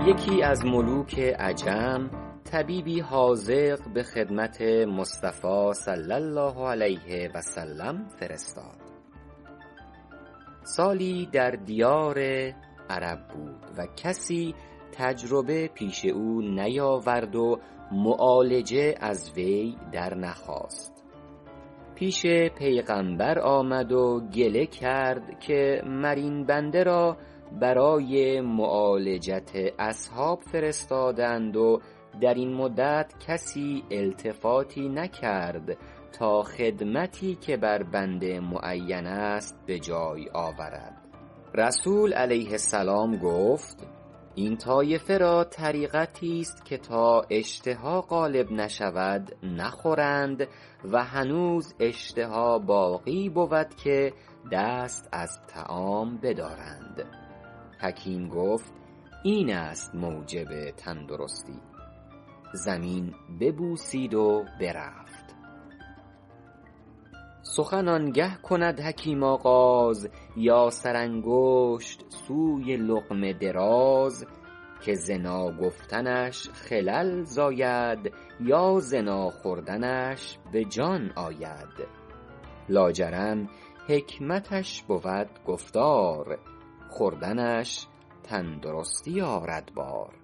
یکی از ملوک عجم طبیبی حاذق به خدمت مصطفی صلی الله علیه و سلم فرستاد. سالی در دیار عرب بود و کسی تجربه پیش او نیاورد و معالجه از وی در نخواست. پیش پیغمبر آمد و گله کرد که مر این بنده را برای معالجت اصحاب فرستادند و در این مدت کسی التفاتی نکرد تا خدمتی که بر بنده معین است به جای آورد. رسول علیه السلام گفت: این طایفه را طریقتی است که تا اشتها غالب نشود نخورند و هنوز اشتها باقی بود که دست از طعام بدارند. حکیم گفت: این است موجب تندرستی. زمین ببوسید و برفت. سخن آنگه کند حکیم آغاز، یا سرانگشت سوی لقمه دراز، که ز ناگفتنش خلل زاید، یا ز ناخوردنش به جان آید. لاجرم حکمتش بود گفتار، خوردنش تندرستی آرد بار.